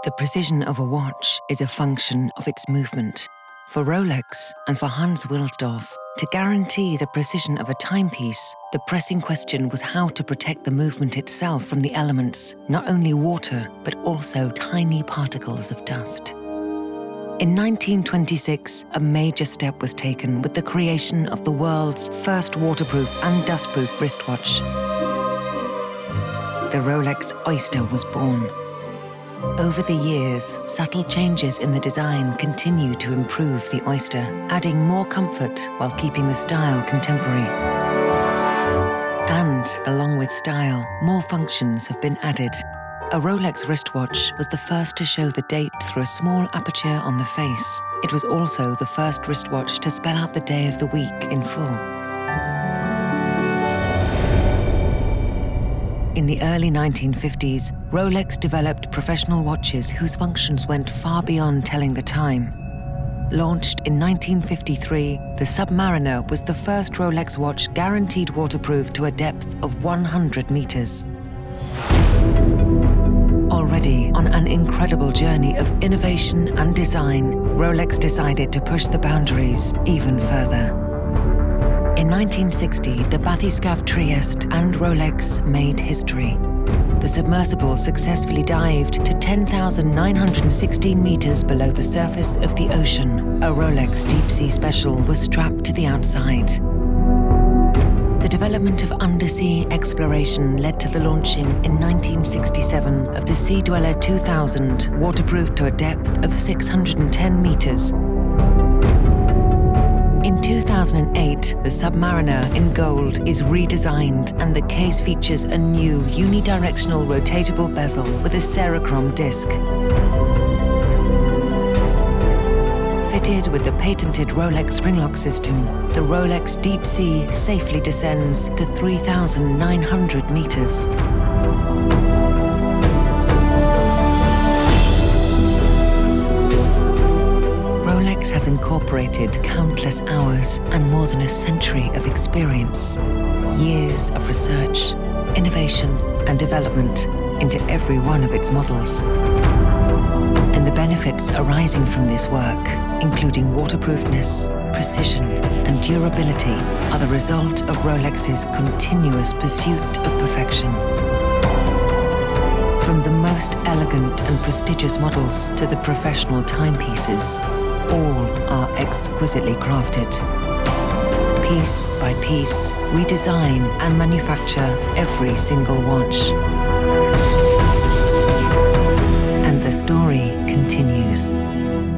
The precision of a watch is a function of its movement. For Rolex and for Hans Wilsdorf, to guarantee the precision of a timepiece, the pressing question was how to protect the movement itself from the elements, not only water, but also tiny particles of dust. In 1926, a major step was taken with the creation of the world's first waterproof and dustproof wristwatch. The Rolex Oyster was born. Over the years, subtle changes in the design continue to improve the Oyster, adding more comfort while keeping the style contemporary. And, along with style, more functions have been added. A Rolex wristwatch was the first to show the date through a small aperture on the face. It was also the first wristwatch to spell out the day of the week in full. In the early 1950s, Rolex developed professional watches whose functions went far beyond telling the time. Launched in 1953, the Submariner was the first Rolex watch guaranteed waterproof to a depth of 100 meters. Already on an incredible journey of innovation and design, Rolex decided to push the boundaries even further. In 1960, the bathyscaphe Trieste and Rolex made history. The submersible successfully dived to 10,916 meters below the surface of the ocean. A Rolex Deep Sea Special was strapped to the outside. The development of undersea exploration led to the launching in 1967 of the Sea Dweller 2000, waterproof to a depth of 610 meters. In 2008, the Submariner in gold is redesigned and the case features a new unidirectional rotatable bezel with a Cerachrom disc. Fitted with the patented Rolex ring-lock system, the Rolex Deep Sea safely descends to 3,900 meters. Rolex has incorporated countless hours and more than a century of experience, years of research, innovation, and development into every one of its models. And the benefits arising from this work, including waterproofness, precision, and durability, are the result of Rolex's continuous pursuit of perfection. From the most elegant and prestigious models to the professional timepieces, all are exquisitely crafted. Piece by piece, we design and manufacture every single watch. And the story continues.